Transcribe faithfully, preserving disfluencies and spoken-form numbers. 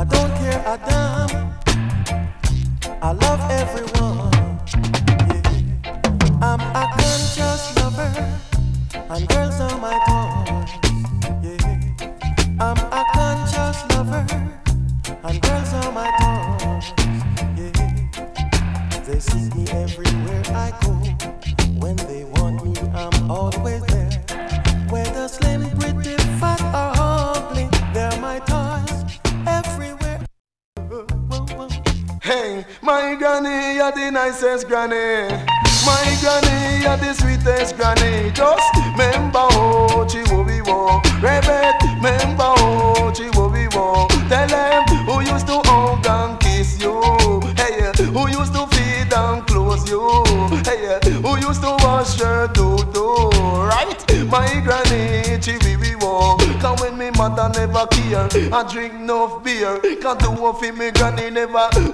I don't care a damn. I love everyone. Yeah. I'm a conscious lover, and girls are my toys. Yeah. I'm a conscious lover, and girls are my toys. Yeah. They seek me everywhere I go. When they want me, I'm always there. Whether slim, pretty, fat, or ugly, they're my toys everywhere. Hey, my granny, you're the nicest granny. My granny, you're the sweetest granny. Just remember how she will be war. Rebet, remember how she will be war. Tell them who used to hug and kiss you. Hey, who used to feed and clothe you. Hey, who used to wash your do-do. Right? My granny, she will be war. Cause when me mother never care, I drink no beer. Cause the one for me granny never